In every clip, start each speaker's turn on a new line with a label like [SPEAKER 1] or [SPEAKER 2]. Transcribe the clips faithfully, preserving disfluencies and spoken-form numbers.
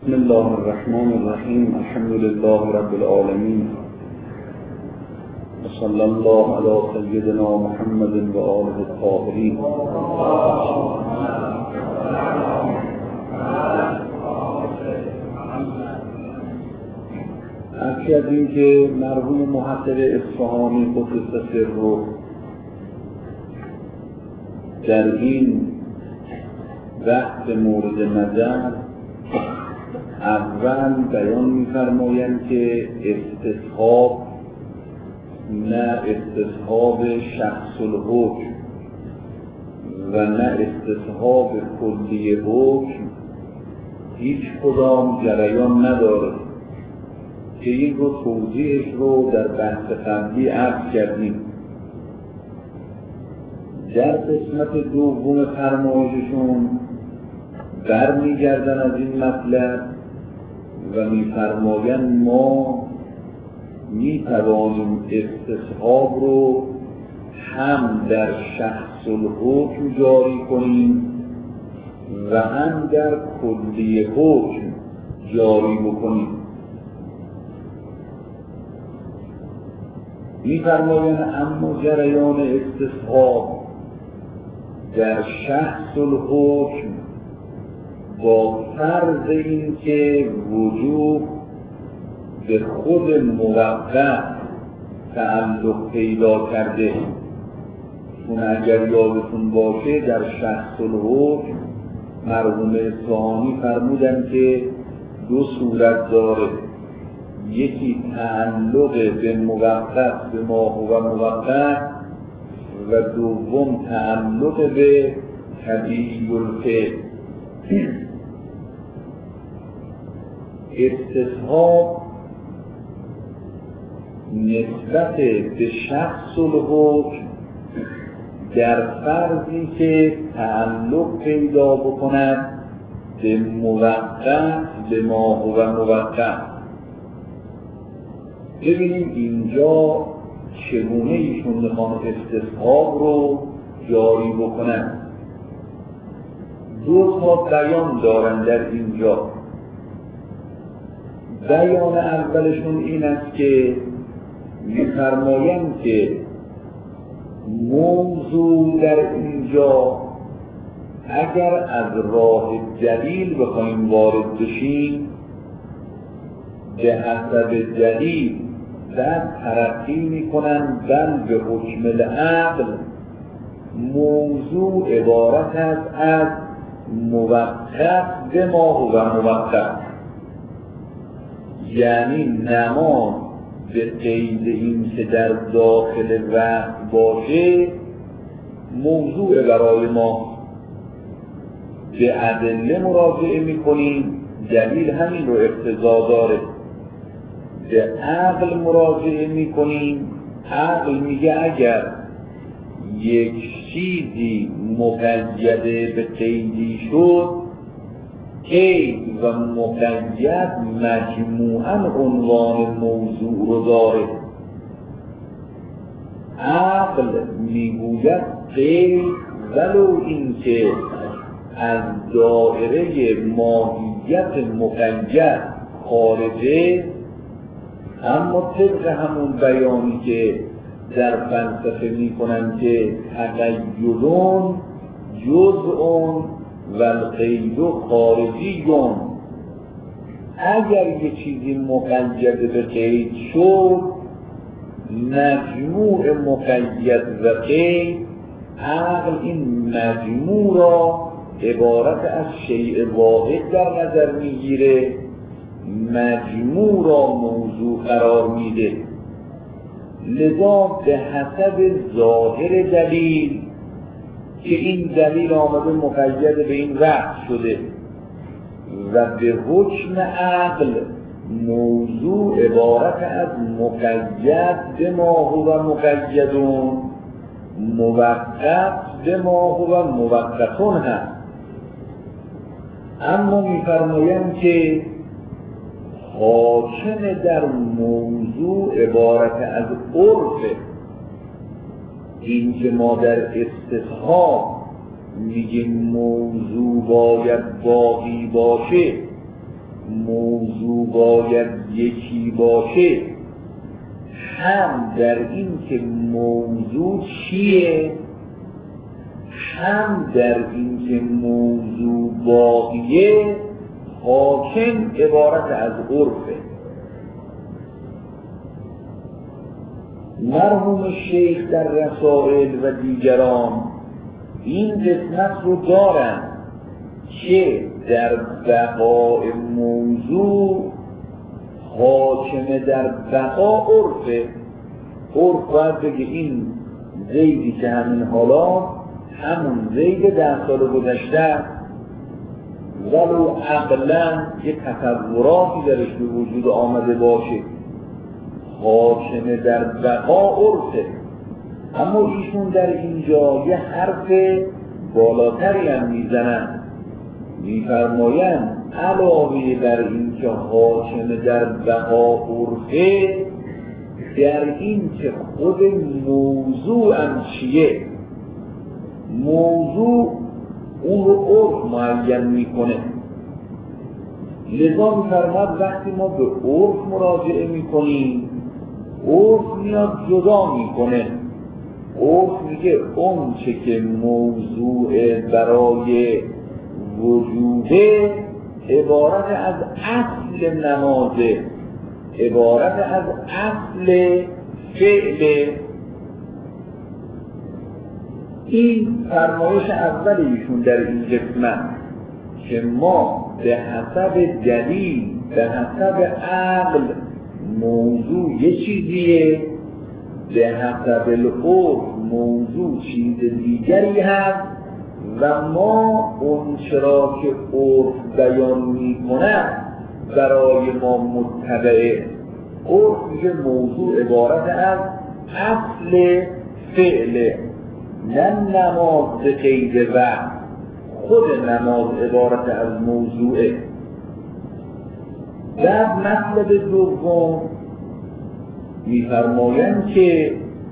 [SPEAKER 1] بسم الله الرحمن الرحیم. الحمد لله رب العالمین و صلی الله علی سیدنا محمد و آله الطاهرین. عرض کردیم که مرحوم محقق اصفهانی قدس سره در این بحث مورد نظر اول بیان می‌فرمایند که استصحاب نه استصحاب شخص الحکم و نه استصحاب کلی حکم هیچ کدام جریان نداره که این رو توضیحش رو در بحث قبلی عرض کردیم. در قسمت دوم فرمایششون برمیگردن از این مطلب و میفرمایند ما میتوانیم استصحاب رو هم در شخص الحکم جاری کنیم و هم در کلی حکم جاری بکنیم. میفرمایند اما جریان استصحاب در شخص الحکم با فرض این که وجوب به خود موقت تعلق پیدا کرده، چون اگر یادتون باشه در شخص الحکم مرحوم اصفهانی فرمودن که دو صورت داره، یکی تعلق به موقت به ما هو موقت و دوم تعلق به طبیعی الفعل. استصحاب نسبت به شخص الحکم در فرضی که تعلق پیدا بکند به موقت به ما هو موقت. ببینیم اینجا چگونه ایشون میخوان استصحاب رو جاری بکنند. دو تا بیان دارن در اینجا. بیان اولشون این است که می‌فرمایند که موضوع در اینجا اگر از راه دلیل بخوایم وارد بشیم به حسب دلیل بعد ترقی میکنن بل به حکم العقل موضوع عبارت است از موقت به ما هو موقت، یعنی نماز به قید این که در داخل وقت باشه موضوع برای ما. به ادله مراجعه میکنیم، دلیل همین رو اقتضا داره. به عقل مراجعه میکنیم، عقل میگه اگر یک چیزی مقید به قیدی شد، قید و مقید مجموعاً عنوان موضوع رو داره. عقل میگوید قید ولو این که از دایره ماهیت مقید خارجه، اما طبق همون بیانی که در فلسفه میکنن که تقیدون جزء و القید خارجیون، اگر یه چیزی مقید به قید شد مجموع مقید و قید، عقل این مجموع را عبارت از شیء واحد در نظر میگیره، مجموع را موضوع قرار میده. لذا به حسب ظاهر دلیل که این دلیل آمده مقید به این وقت شده و به حکم عقل موضوع عبارت از مقید به ما هو مقیدون، موقت به ما هو موقتون هست. اما میفرمایند که حاکم در موضوع عبارت از عرف، این که ما در استصحاب میگیم موضوع باید باقی باشه، باید یکی باشه، هم در این که موضوع چیه، هم در این که موضوع باقیه حاکم عبارت از عرفه. مرحوم شیخ در رسائل و دیگران این قسمت رو دارن که در بقاء موضوع حاکم در بقا عرفه. عرف باید بگه این زیدی که همین حالا همون زید ده سال گذشته ولو عقلا یه تصوراتی درش به وجود آمده باشه، حاکم در بقا عرفه. اما ایشون در اینجا یه حرف بالاتری هم میزنن، میفرمایند علاوه بر این که حاکم در بقا عرفه، در این که خود موضوع هم چیه، موضوع اون رو عرف معین میکنه. لذا میفرماد وقتی ما به عرف مراجعه میکنیم، عرف میاد جدا میکنه. عرف میگه اون چه که موضوع برای وجوده عبارت از اصل نمازه، عبارت از اصل فعل. این فرمایش اول ایشون در این قسمت که ما به حسب دلیل، به حسب عقل موضوع یه چیزیه، به حسب العرف موضوع چیز دیگری هست و ما اون چرا که عرف بیان میکنه برای ما متبعه. عرف میگه موضوع عبارت از اصل فعله، نه نماز به قید وقت. خود نماز عبارت از موضوعه. بعد مطلب دوم میفرمایند که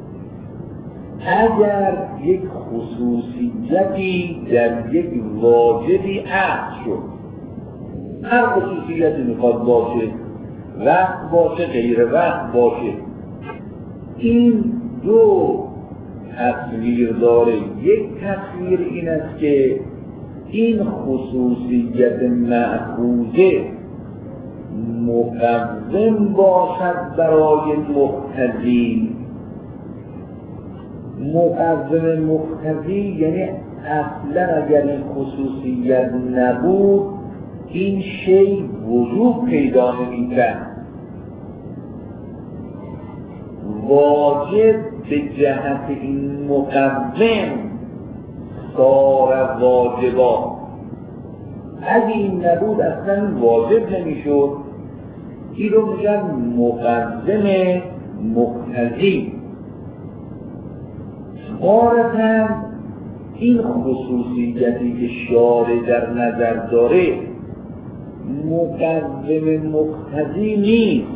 [SPEAKER 1] اگر یک خصوصیتی در یک واجبی عقد شد، هر خصوصیتی میخواد باشه، وقت باشه غیر وقت باشه، این دو تصویر داره. یک تصویر این است که این خصوصیت مأخوذه مقوم باشد برای مقتضی. مقوم مقتضی یعنی اصلا اگر این خصوصیت نبود این شی وجود پیدا نمی‌کرد. واجب به جهت این مقوم صار واجبا. اگه این نبود اصلا واجب نمیشد. این رو میگن مقوم مقتضی. عارفاً این خصوصیتی که شارع در نظر داره مقوم مقتضی نیست،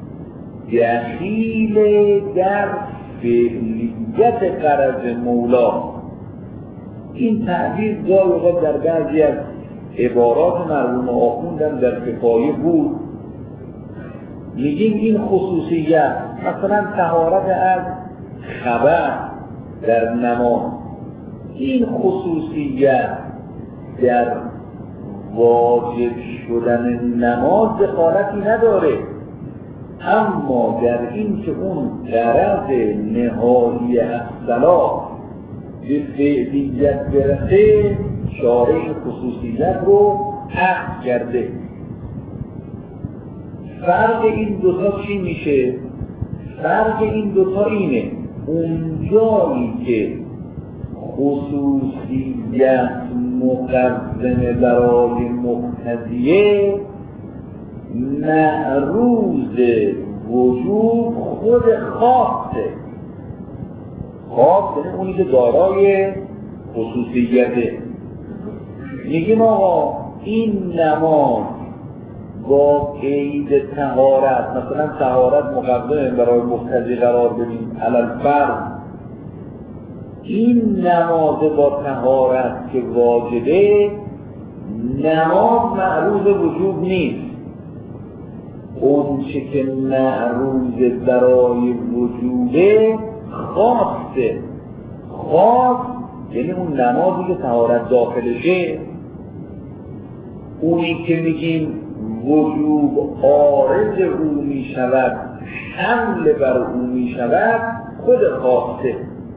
[SPEAKER 1] دخیل در فعلیت غرض مولا. این تعبیر گاهی اوقات در بعضی از عبارات مرحوم آخوندم در کفایه بود. میگیم این خصوصیت مثلا طهارت از خبر در نماز، این خصوصیت در واجب شدن نماز دخالتی نداره، اما در این که اون غرض نهایی از صلاح به فعلیت برسه شارع این خصوصیت رو عقد کرده. فرق این دوتا چی میشه؟ فرق این دوتا اینه، اون جایی که خصوصیت مقدمه برای مقتضیه، معروض وجود خود خاصه. خاص یعنی اونی که دارای خصوصیته. میگیم آقا این نماز با قید طهارت، مثلا طهارت مقدمه برای مقتضی قرار بدیم علل فرض، این نماز با طهارت که واجبه، نماز معروض وجود نیست. اون چه که معروض برای وجوده خاصه. خاص یعنی اون نمازی که طهارت داخلشه، اونی که میگیم وجوب عارض او میشود، حمل بر او میشود، خود خاصه.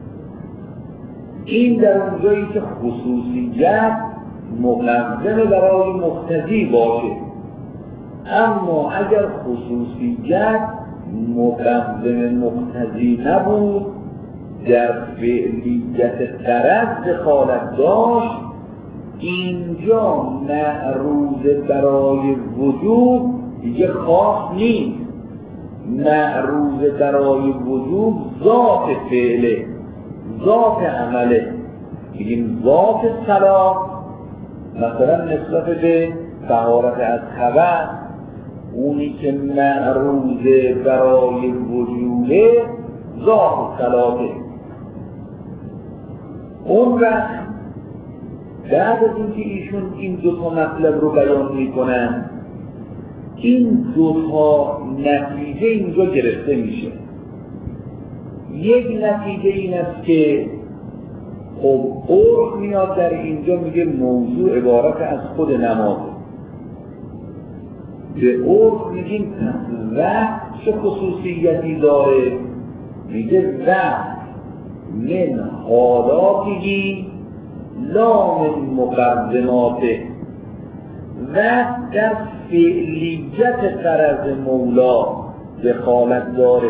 [SPEAKER 1] این در اونجایی که خصوصیت مقدم برای مقتضی باشه. اما اگر خصوصیت مقدم مقتضی نبود، در فعلیت غرض دخالت داشت، اینجا معروض برای وجوب دیگه خاص نیست. معروض برای وجوب ذات فعله، ذات عمله. میگیم ذات صلاة مثلا نسبت به طهارت از خبث، اونی که معروض برای وجوده ذات صلاته. اون وقت بعد از اینکه ایشون این دو تا مطلب رو بیان میکنن، این دو تا نتیجه اینجا گرفته میشه. یک نتیجه این است که خب عرف میاد در اینجا میگه موضوع عبارت از خود نمازه. به عرف میگیم وقت چه خصوصیتی داره؟ میگه وقت من حالاتی لا من مقدماته. وقت در فعلیت غرض مولا دخالت داره،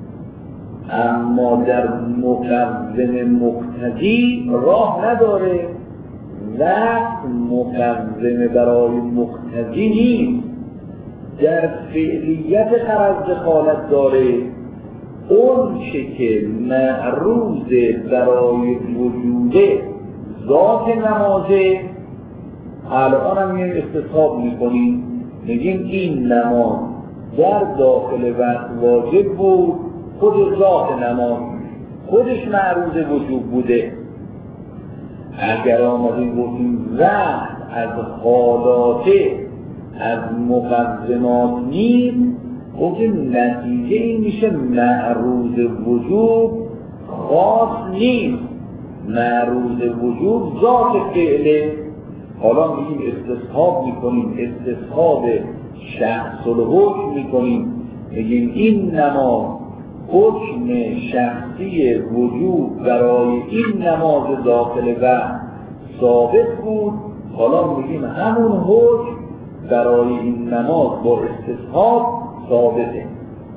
[SPEAKER 1] اما در مقدم مقتضی راه نداره. وقت مقدم برای مقتضی نیست، در فعلیت غرض دخالت داره. اون چه که معروض برای وجوده ذات نمازه، الان هم یه استصحاب میکنیم، میگیم این نماز در داخل وقت واجب بود، خود ذات نماز خودش معروض وجوب بوده. اگر آمدیم گفتیم وقت از حالاته، از مقدمات نیست، گفتیم نتیجه این میشه معروض وجوب خاص نیست، معروض وجوب ذات فعله. حالا میگیم استصحاب میکنیم، استصحاب شخص الحکم میکنیم، میگیم این نماز حکم شخصی وجوب برای این نماز داخل وقت ثابت بود. حالا میگیم همون حکم برای این نماز با استصحاب ثابته.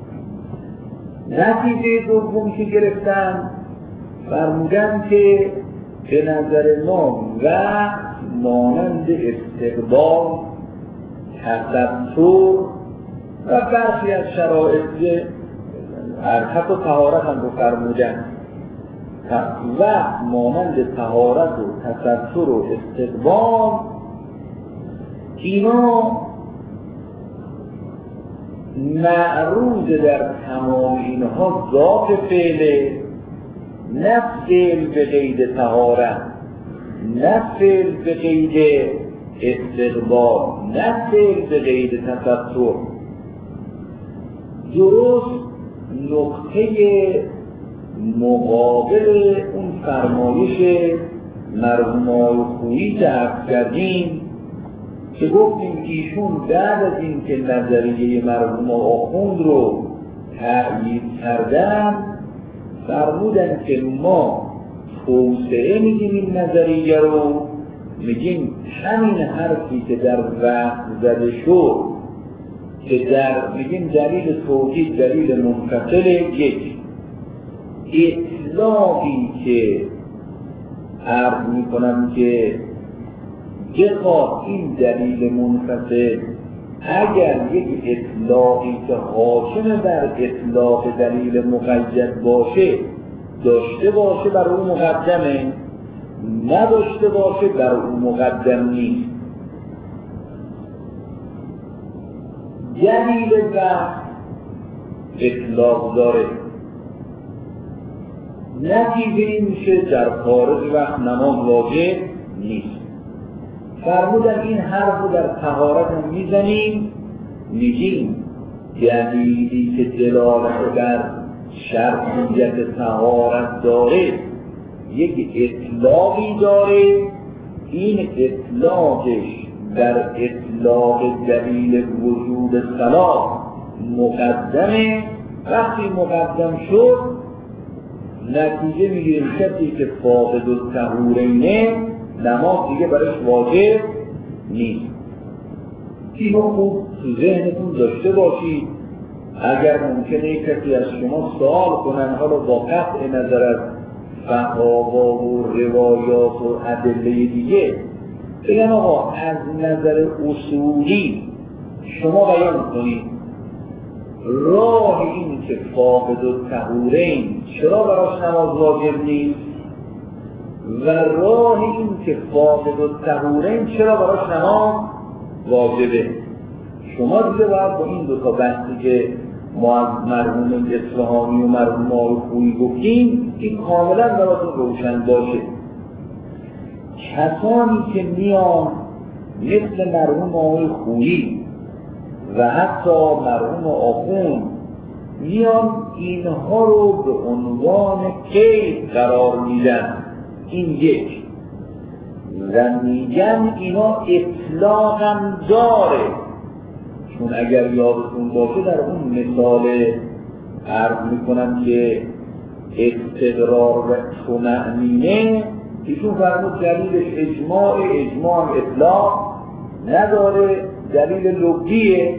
[SPEAKER 1] نتیجه دوم که گرفتن فرمودن که به نظر ما وقت مانند استقبال، تستر و برخی از شرایط حتی طهارت هم رو فرمودن. وقت مانند طهارت و تستر و استقبال، اینا معروض در تمام اینها ذات فعله، نه فعل به قید طهارت، نه فعل به قید استقبال، نه فعل به قید تستر. درست نقطه مقابل اون فرمایش مرحوم آقای خویی که عرض کردیم که گفتیم ایشون بعد از این که نظریه مرحوم آخوند رو تأیید کردن، فرمودن که ما توسعه میگیم این نظریه رو، میگیم همین حرفی که در وقت زده شد که در میگیم دلیل توحید دلیل منفصل، یک اطلاقی که عرض میکنم که بخواد این دلیل منفصل اگر یک اطلاقی که حاکم بر اطلاق دلیل مقید باشه داشته باشه بر اون مقدمه، نداشته باشه بر اون مقدم نیست. دلیل وقت اطلاق داره، نتیجه این میشه در خارج وقت نماز واجب نیست. فرمودن این حرف رو در طهارت هم میزنیم، میگیم دلیلی که دلالت بر شرعیت طهارت داره یک اطلاقی داره، این اطلاقش در اطلاق دلیل وجود صلاح مقدمه. وقتی مقدم شد نتیجه میگیریم کسی که فاقد الطهورینه نماز دیگه برش واجب نیست. اینو خوب تو ذهنتون داشته باشید. اگر ممکنه کسی از شما سوال کنن حالا با قطع نظر از فقها و روایات و ادله دیگه، بگن آقا از نظر اصولی شما بیان کنید راه این که فاقد الطهورین چرا براش نماز واجب نیست و راه این که فاقد الطهورین چرا براش نماز واجبه. شما دیگه باید با این دو تا بحثی که ما از مرحوم اصفهانی و مرحوم آقای خویی گفتیم این کاملا براتون روشن باشه. کسانی که میان مثل مرحوم آقای خویی و حتی مرحوم آخوند میان اینها رو به عنوان قید قرار میدن، این یک، و میگن اینا اطلاق هم داره. چون اگر یادتون باشه در اون مثال عرض میکنم که استقرار و طمأنینه ایشون فرمود دلیلش اجماع، اجماع هم اطلاق نداره، دلیل لغویه.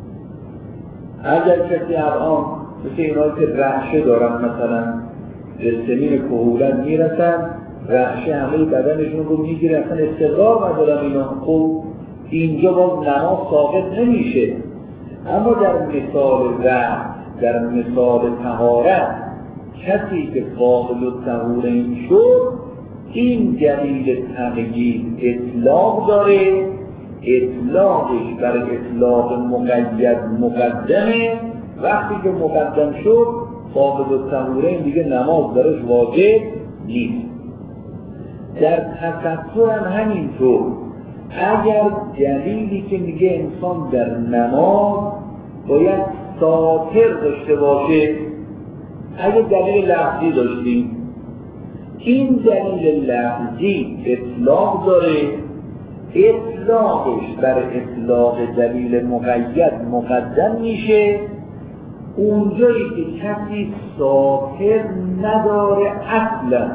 [SPEAKER 1] اگر کسی الان مثل اینایی که رعشه دارن مثلا به سنین کهولت میرسن رعشه همه بدنشون رو میگیره اصلا استقرار ندارن اینا، خب اینجا باز نماز ثابت نمیشه. اما در مثال رعش، در مثال طهارت کسی که فاقد الطهورین شد این دلیل تغییر اطلاق داره، اطلاقش بر اطلاق مقید مقدمه. وقتی که مقدم شد فاقد الطهورین دیگه نماز درش واجب نیست. در تفسیر هم همینطور، اگر دلیلی که میگه انسان در نماز باید ساتر داشته باشه، اگر دلیل لفظی داشتیم این دلیل لفظی اطلاق داره، اطلاقش بر اطلاق دلیل مقید مقدم میشه. اونجایی که کسی ساتر نداره اصلا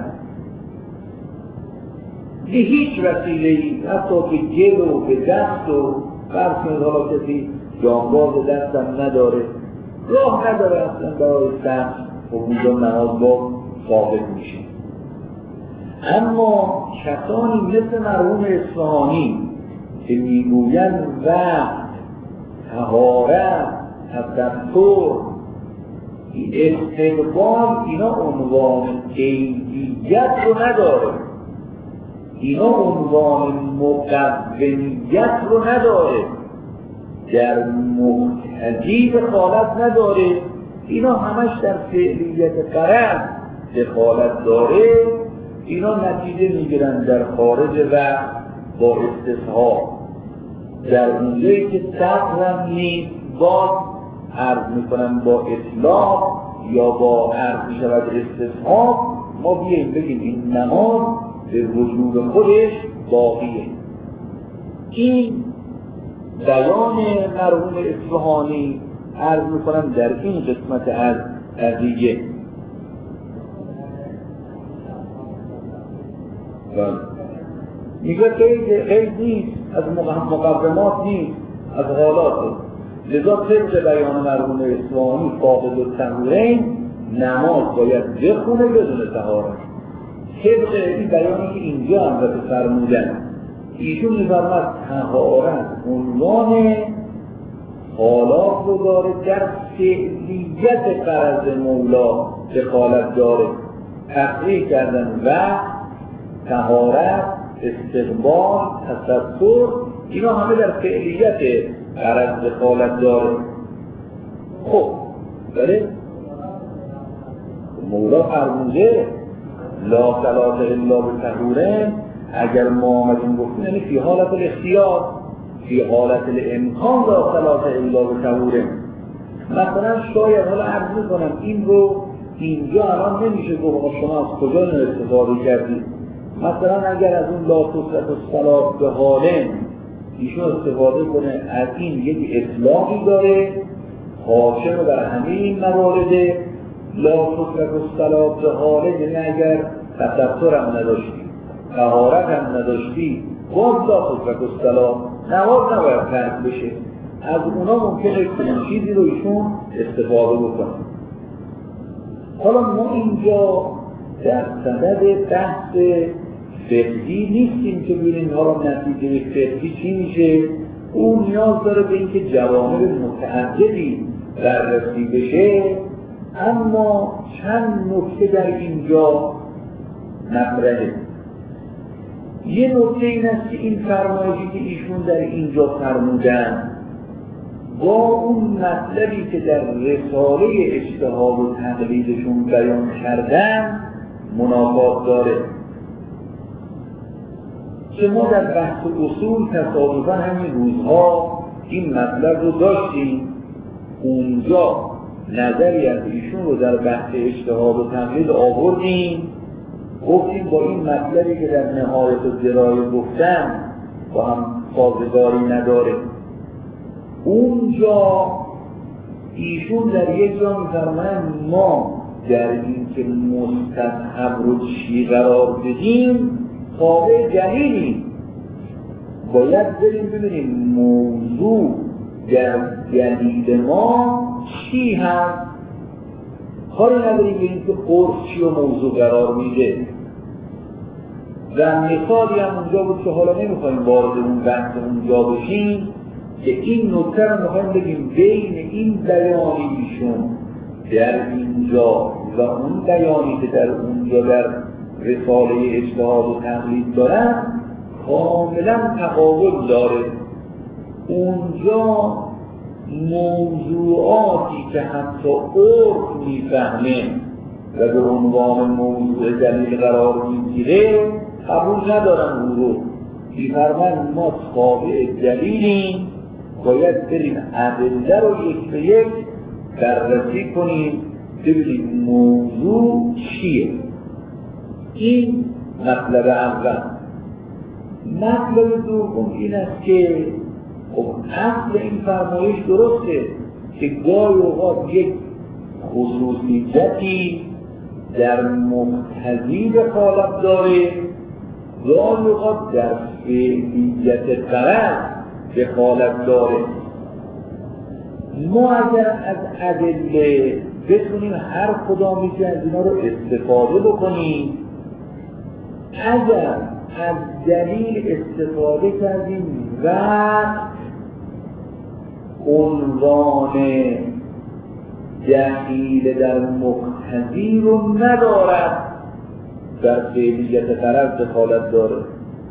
[SPEAKER 1] به هیچ وسیله‌ای، حتی به گل و به دست و فرسون حالا کسی جانباز دستم نداره، راه نداره اصلا برای سخت و اونجا نماز با ثابت میشه. اما کسانی مثل مرحوم اصفهانی که میگویند وقت، طهارت، تدبر، استقبال اینا عنوان قیدیت رو نداره، اینا عنوان مقومیت رو نداره، در مقتضی دخالت نداره، اینا همش در فعلیت قرض دخالت داره. اینا نتیجه میگیرن در خارج وقت با استصحاب، در اونجایی که صبر نیست باز عرض میکنن با اطلاق یا با عرض میشود استصحاب. ما بیاییم بگیم این نماز به وجود خودش باقیه. این بیان مرحوم اصفهانی عرض میکنم در این قسمت از قضیه. میگه که غیر نیست، از مقومات نیست، از حالاته. لذا طبق بیان مرحوم اصفهانی فاقد الطهورین نماز باید بخونه بدون طهارت. طبق این بیانی که اینجا هم به فرمودن ایشون میفرماد طهارت عنوان حالات رو داره، در فعلیت غرض مولا دخالت داره. تفریق کردن وقت، طهارت، استقبال، تستر، اینا همه در فعلیت غرض دخالت داره. خب بله مولا فرموده لا صلاة الا بطهورین. اگر ما آمدیم گفتیم یعنی فی حالت الاختیار، فی حالت الامکان لا صلاة الا بطهورین. مثلا شاید حالا عرض میکنم این رو اینجا الان نمیشه گفت شما از کجا اینو استفاده کردید. مثلا اگر از اون لا تصرف الصلاة به حالن ایشون استفاده کنه، از این یک اطلاقی داره حاکم بر همه این موارد. لا تصرف الصلاة به حالن یعنی اگر تستر هم نداشتی، طهارت هم نداشتی، باز لا تصرف الصلاة، نماز نباید ترک بشه. از اونا ممکنه کنون چیزی رو ایشون استفاده بکنه. حالا ما اینجا در صدد بحث فقهی نیستیم که ببینیم حالا نتیجه فقهی چی میشه. اون نیاز داره به اینکه جوانب متعددی بررسی بشه، اما چند نکته در اینجا مطرحه. یه نکته این است که این فرمایشی که ایشون در اینجا فرمودن با اون مطلبی که در رساله اجتهاد و تقلیدشون بیان کردن منافات داره. که ما در بحث اصول تصادفاً همین روزها این مطلب رو داشتیم، اونجا نظری از ایشون رو در بحث اجتهاد و تقلید آوردیم، گفتیم با این مطلبی که در نهایت الدرايه گفتن با هم سازگاری نداره. اونجا ایشون در یک جا می‌فرمایند ما در این که مستذهب رو چی قرار بدیم تابع دلیلی، باید بریم ببینیم موضوع در دلیل ما چی هست. کاری نداریم بریم که قرص چی و موضوع قرار میده. و مثالی هم اونجا بود که حالا نمیخوایم وارد اون بحث اونجا بشیم که این نکته رو میخوایم بگیم بین این بیانی ایشون در اینجا و اون بیانی که در اونجا در رساله اجتهاد و تقلید دارن کاملا تقابل داره. اونجا موضوعاتی که حتی عرف میفهمه و به عنوان موضوع دلیل قرار میگیره قبول ندارن اون رو. میفرمایند ما تابع دلیلیم، باید بریم ادله رو یک به یک بررسی کنیم ببینیم موضوع چیه. این مطلب اول. مطلب دوم این است که خب اصل این فرمایش درسته که گاهی اوقات یک خصوصیتی در مقتضی دخالت داره، گاهی اوقات در فعلیت غرض دخالت داره. ما اگر از ادله بتونیم هر کدامی که از اینا رو استفاده بکنیم، اگر از دلیل استفاده کردیم و عنوان دلیل در مقتضی رو ندارد، در فعلیت غرض دخالت داره.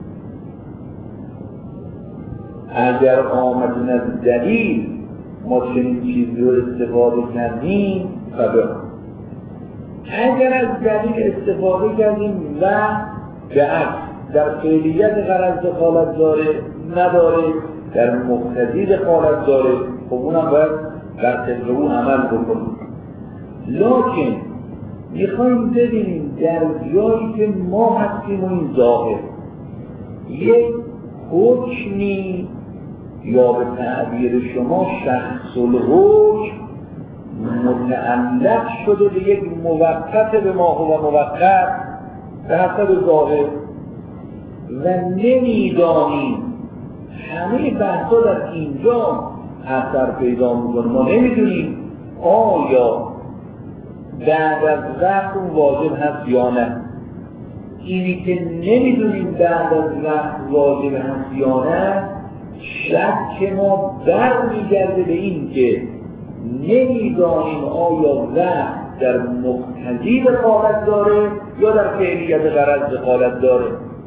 [SPEAKER 1] اگر آمدن از دلیل ما چنین چیزی رو استفاده کردیم فبه، اگر از دلیل استفاده کردیم و به عکس در فعلیت غرض دخالت داره نداره، در مقتضی دخالت داره، خب اونم باید در طبق او عمل بکنیم. لکن میخواییم ببینیم در جایی که ما هستیم و این ظاهر یک حکمی یا به تعبیر شما شخص الحکم متعلق شده به یک موقت به ما هو موقت به حسب ظاهر و نمیدانیم. همه بحثا در اینجا اثر پیدا میکنه. ما نمیدونیم آیا بعد از وقت اون واجب هست یا نه. اینی که نمیدونیم بعد از وقت واجب هست یا نه، شک ما برمیگرده به این که نمیدانیم آیا وقت در مقتضی دخالت داره یا در فعلیت غرض دخالت داره.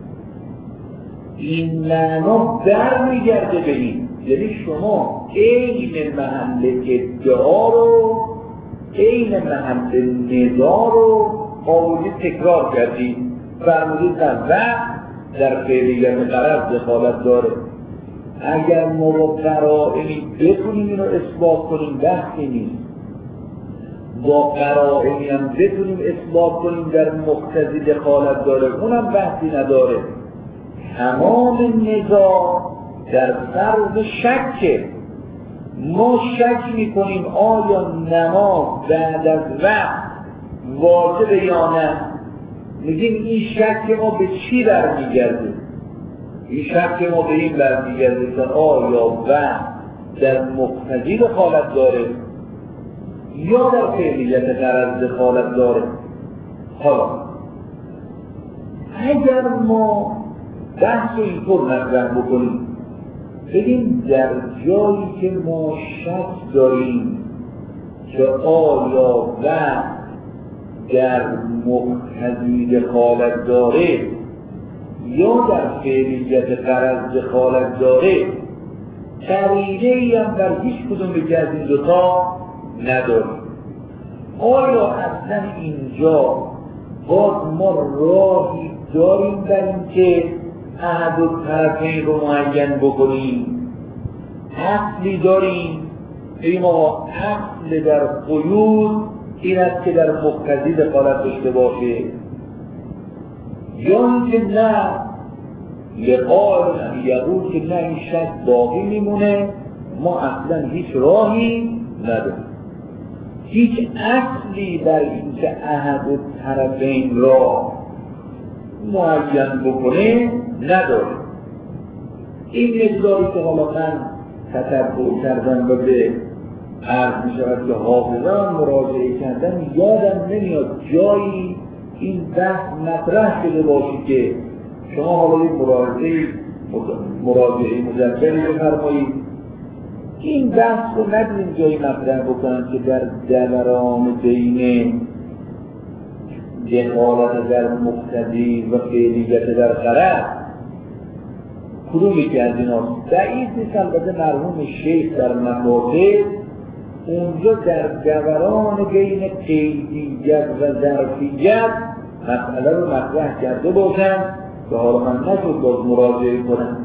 [SPEAKER 1] این معنا برمیگرده به این، یعنی شما عین محل ادعا رو عین محل نزاع رو آوردید تکرار کردید، فرمودید نه وقت در فعلیت غرض دخالت داره. اگر ما با قرائنی بتونیم اینو اثبات کنیم بحثی نیست، با قرائنی هم بتونیم اثبات کنیم در مقتضی دخالت داره اونم بحثی نداره. تمام نزاع در فرض شکه. ما شک میکنیم آیا نماز بعد از وقت واجب یا نه. میگیم این شک ما به چی برمیگرده؟ این شک ما به این برمیگرده که آیا وقت در مقتضی دخالت داره یا در فعلیت غرض دخالت داره. حالا اگر ما بحث رو اینطور مطرح بکنیم، بگیم در جایی که ما شک داریم که آیا وقت در مقتضی دخالت داره یا در فعلیت غرض دخالت داره، قرینه‌ای هم در هیچ کدوم یکی از این دوتا نداریم. آیا اصلا اینجا باز ما راهی داریم در این که احد الطرفین رو معین بکنیم؟ اصلی داریم؟ بگیم آقا اصل در قیود این است که در مقتضی دخالت داشته باشه، یا اینکه نه لقال یقول که نه این شک باقی میمونه، ما اصلا هیچ راهی نداریم، هیچ اصلی در این که احد الطرفین را معین بکنه نداره. این مقداری که حالا من تتبع کردم و به عرض می شود که حافظان مراجعه کردم، یادم نمیاد جایی این بحث مطرح شده باشی که شما حالا یک مراجعه مراجعه مجددی بفرمایید این بحث رو ندیدیم جایی مطرح بکنم که در دوران بین دخالت در مقتضی و فعلیت در غرض کدومی که از اینا ضعیف نیست. البته مرحوم شیخ در مفاتیح اونجا در دوران بین قیدیت و ظرفیت مسئله رو مطرح کرده باشن که حالا من نشد باز مراجعه کنم.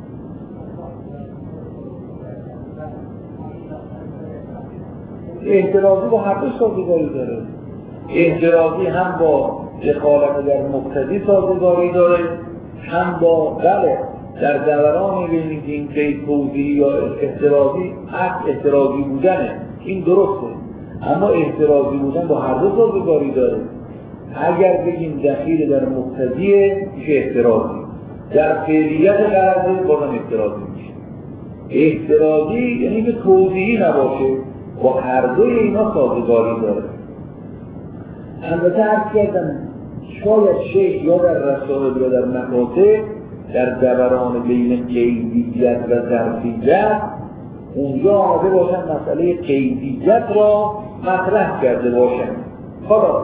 [SPEAKER 1] احترازی با هر دو سازگاری داره. احترازی هم با دخالت در مقتضی سازگاری داره، هم با بله در دوران بین این قید توضیحی یا احترازی حق احترازی بودنه، این درسته، اما احترازی بودن با هر دو سازگاری داره. اگر بگیم دخیل در مقتضیه میشه احترازی، در فعلیت غرضه بازم احترازی میشه. احترازی یعنی که توضیحی نباشه، با هر دوی اینا سازگاری داره. البته عرض کردم شاید شیخ یا در رسائل یا در مقاطع در دوران بین قیدیت و ظرفیت اونجا آمده باشن مسئله قیدیت را مطرح کرده باشن. حالا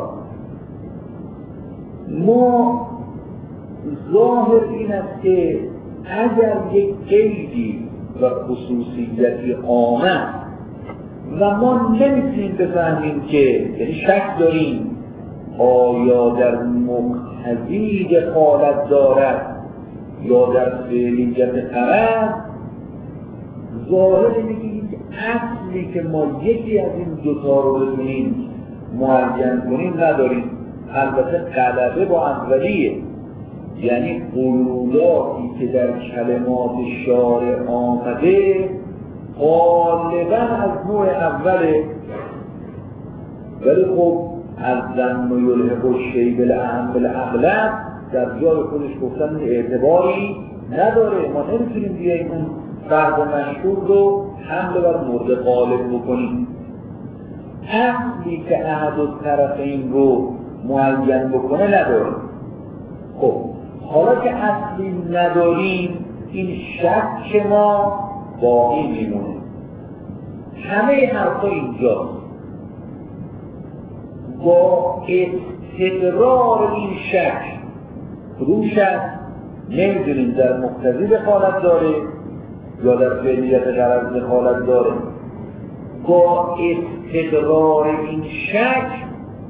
[SPEAKER 1] ما ظاهر این است که اگر یک قیدی و خصوصیتی آمد و ما نمیتونیم بفهمیم که یعنی شک داریم آیا در مقتضی دخالت دارد یا در فعلیت غرض، ظاهر اینه که این اصلی که ما یکی از این دوتا رو بتونیم معین کنیم نداریم. البته غلبه با اولیه، یعنی قیوداتی که در کلمات شارع آمده غالبا از نوع اوله، ولی خب از ظن و یلحق الشیء بالاهم بالاغلب در جای خودش گفتن اعتباری نداره. ما نمیتونیم بیاییم اون فرض مشهور رو حمله بر مورد غالب بکنیم. اصلی که احد الطرفین رو معین بکنه نداره. خب حالا که اصلی نداریم این شک ما باقی میمونه. همه حرفا اینجا با استقرار این شک کدوم شک نمیدونیم در مقتضی دخالت داره یا در فعلیت غرض دخالت داره. با استقرار این شک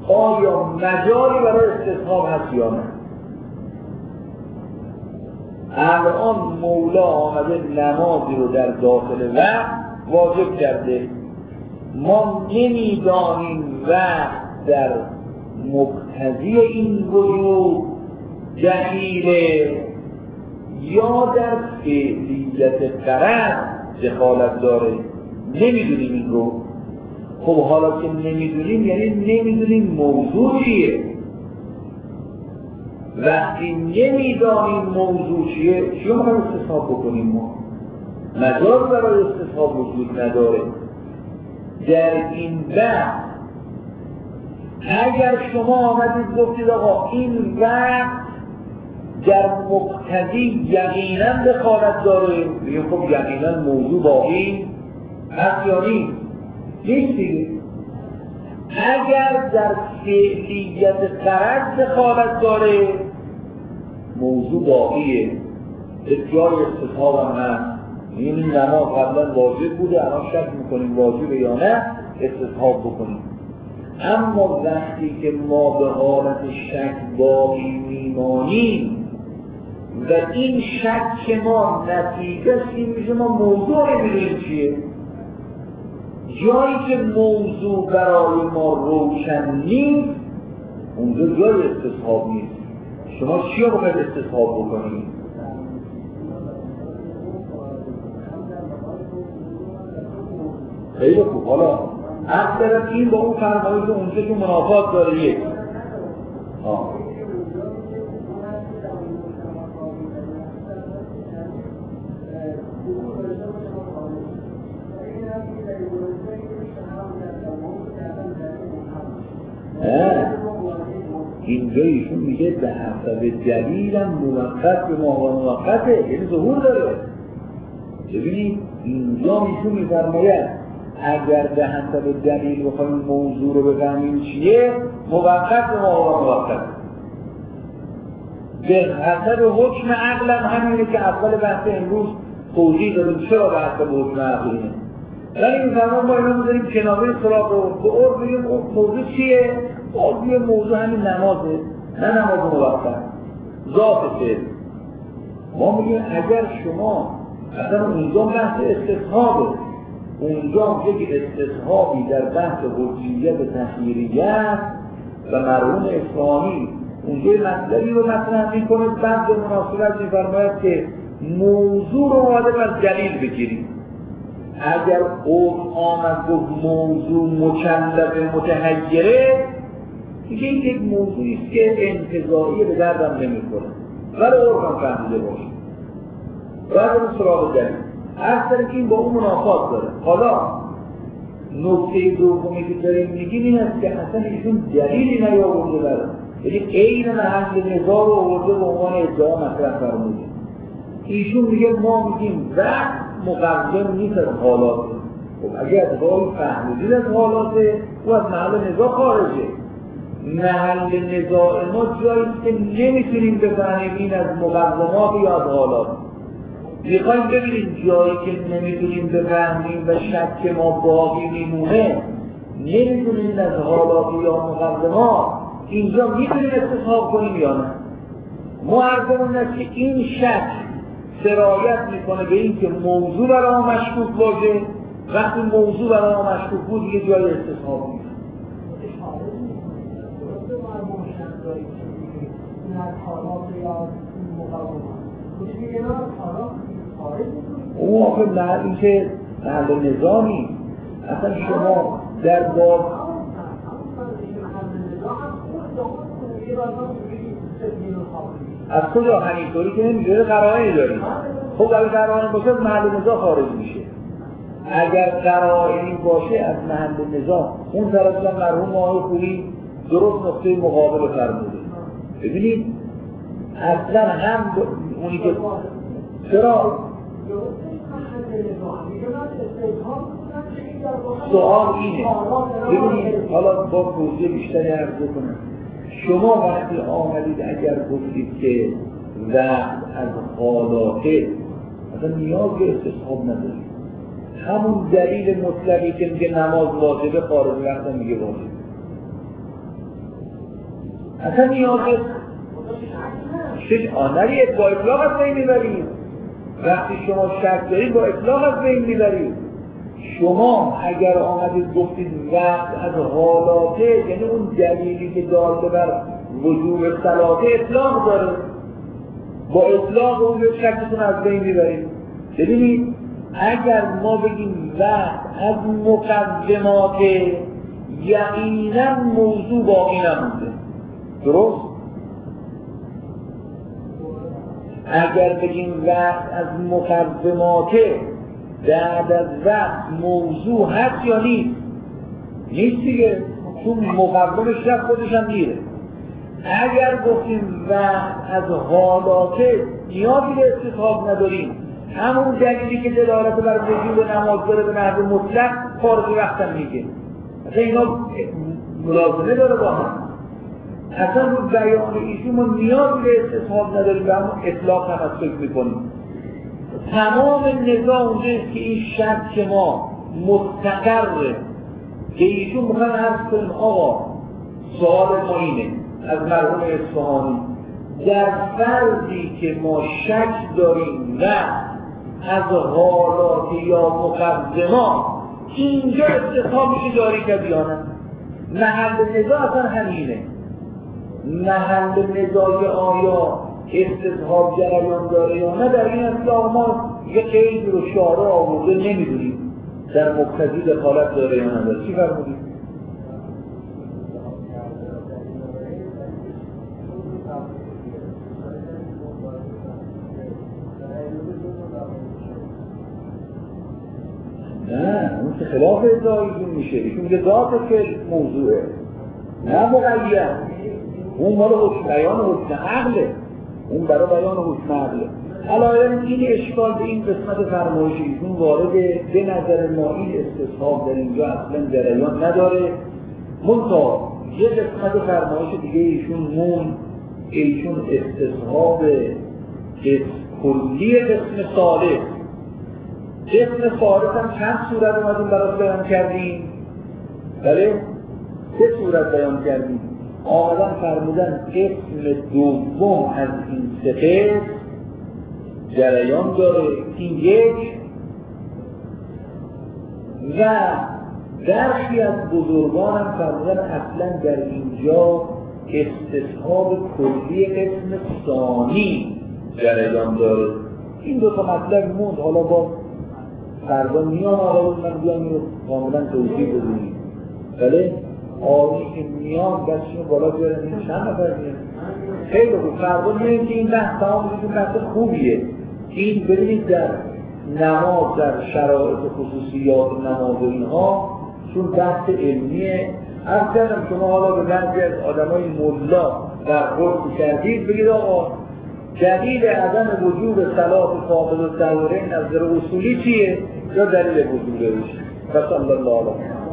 [SPEAKER 1] آیا مجالی برای استثناء هست یا نه؟ الان مولا آمده نمازی رو در داخل وقت واجب کرده، ما نمیدانیم وقت در مقتضی این وجود دلیله یا در فعلیت غرض دخالت داره، نمیدونیم این رو. خب حالا که نمیدونیم یعنی نمیدونیم موضوع چیه. وقتی نمیدانیم موضوع چیه چیه ما استصحاب بکنیم؟ ما مجال برای استصحاب وجود نداره. در این بحث اگر شما آمدید گفتید آقا این وقت در مقتضی یقینا دخالت داره، بگیم خب یقینا موضوع باقی هست یا نیست؟ نیست دیگه. اگر در فعلیت غرض دخالت داره موضوع باقیه، جای استصحاب هم هست. این نماز قبلا واجب بوده، الان شک میکنیم واجبه یا نه، استصحاب بکنیم. اما وقتی که ما به حالت شک باقی میمانیم و این شک ما نتیجه این میشه ما موضوع نمیدونیم چیه، جایی که موضوع برای ما روشن نیست اونجا جای استصحاب نیست. شما چی رو باید استصحاب بکنید؟ خیلی خوب. حالا از طرف این با اون فرمایش اونجا که منافات داره یک آه. اینجا ایشون میگه به حسب دلیلم موقت به موقع موقته، یعنی ظهور داره. ببینید اینجا ایشون میفرماید اگر به حسب دلیل بخوایم موضوع رو بفهمیم چیه، موقت به موقع موقت. به حسب حکم عقلم همینه که اول بحث امروز توضیح دادیم چرا به حسب حکم عقلینه. ولی این فرمان با اینا میذاریم کنابه سراغ رو به اور بگیم موضوع چیه؟ موضوع موضوع همین نمازه، نه نماز موقت ذات فعل. ما میگیم اگر شما اصلا اونجا بحث استصحابه، اونجا میگه که استصحابی در بحث حجیت تخییریه و مرحوم اسلامی اونجا مطلبی رو مطرح میکنه، بعد به مناسبت میفرماید که موضوع رو باید از دلیل بگیریم. اگر اون آمد گفت موضوع مکلف متحیره، دیگه این یک موضوعی است که انتزاعی به دردم نمیخوره ولی عرفم فهمیده باشه. بعد اون سراغ دلیل هر طرف این با اون منافات داره. حالا نکته دومی که داریم میگیم این است که اصلا ایشون دلیلی نیاورده داره، یعنی عین محل نزاع رو آورده به عنوان ادعا مطرح فرموده. ایشون میگه ما میگیم وقت مقدم نیست از حالاته. خب اگه از واقعی فهمیدید از حالاته او از محل نزاع خارجه. محل نزاع ما جایی که نمیتونیم بفهمیم این از مقدمات یا از حالات. میخوایم ببینیم جایی که نمیتونیم بفهمیم و شک ما باقی میمونه، نمیتونیم از حالات یا مقدمات، اینجا میتونیم استصحاب کنیم یا نه. ما عرضمون است که این شک سرایت میکنه به این که موضوع برای ما مشکوک باشه. وقتی موضوع برای ما مشکوک بود دیگه جای استصحاب نیست. اون آخه نه این که محل نظامی اصلا شما در باب از کجا همینطوری که نمیشه قرائنی داریم. خب اگر قرائنی باشه از محل نزاع خارج میشه. اگر قرائنی باشه از محل نزاع اون طرف هم مرحوم آقای خویی درست نقطه مقابل فرموده. ببینید اصلا هم اونی که چرا سوال اینه، ببینید حالا با توضیح بیشتری عرض کنم. شما وقتی آمدید اگر گفتید که وقت از حالاته اصلا نیاز به استصحاب ندارید، همون دلیل مطلقی که میگه نماز واجبه خارج وقت میگه واجب، اصلا نیاز شش آنری با اطلاق از بین میبرید. وقتی شما شک دارید با اطلاق از بین میبرید. شما اگر آمدید گفتید وقت از حالاته، یعنی اون دلیلی که داده بر وجوب صلاته اطلاق داره، با اطلاق اون شکتون از بین میبرید. ببینید اگر ما بگیم وقت از مقدمات یقینا موضوع باقی نمونده، درست؟ اگر بگیم وقت از مقدمات بعد از وقت موضوع هست یا نیست؟ نیست دیگه، چون مقدمش رفت خودش هم میره. اگر گفتیم وقت از حالاته نیازی به استصحاب نداریم، همون دلیلی که دلالت بر وجوب نماز داره به نحو مطلق فارغ وقت هم میگه. اصلا اینا ملازمه داره با هم. اصلا رو بیان ایشون ما نیازی به استصحاب نداریم و همون اطلاق هم از فکر میکنیم. تمام نزاع اونجایست که این شک ما مستقره که ایشون میخوان عرض کنیم آقا سوال ما اینه از مرحوم اصفهانی، در فرضی که ما شک داریم و از حالات یا مقدمات اینجا استصحاب میشه جاری کرد یا نه؟ محل نزاع اصلا همینه. محل نزاع آیا استصحاب جریان داره یا نه در این اصلاح ما یه قید رو شارع آورده نمیدونیم در مقتضی دخالت داره یا نداره. چی فرمودید؟ نه اون که خلاف ادعایشون میشه. ایشون میگه ذات که موضوعه نه مقید. اون مال حکم بیان حکم عقله، اون برای بیان حکم عقله. علایه این اشکال به این قسمت فرمایشی ایشون وارد به نظر ما این استصحاب در اینجا اصلا جریان نداره. منتها یه قسمت فرمایش دیگه ایشون مون ایشون استصحاب کلی قسم ثالث. قسم ثالث هم چند صورت اومدیم براش بیان کردیم؟ بله؟ سه صورت بیان کردیم. آمدن فرمودن قسم دوم از این سه قسم جریان داره. این یک و درشی از بزرگان هم فرمودن اصلا در اینجا استصحاب کلی قسم ثانی جریان داره. این دو تا مطلب موند. حالا با فردا میان آقا من بیان رو کاملا توضیح بدونیم. بله؟ آقایی که میان دستشون بالا بیارن این چند نفر میان؟ خیلی خوب. فردا میان که این بحث تمام بشون بحث خوبیه. این ببینید در نماز در شرایط خصوصیات نماز و اینها چون بحث علمیه. از کردم شما حالا به بعضی از آدمای ملا در خود کردید بگید آقا دلیل عدم وجوب صلاة فاقد الطهورین از نظر اصولی چیه؟ یا دلیل وجوبش؟ صلی الله علیه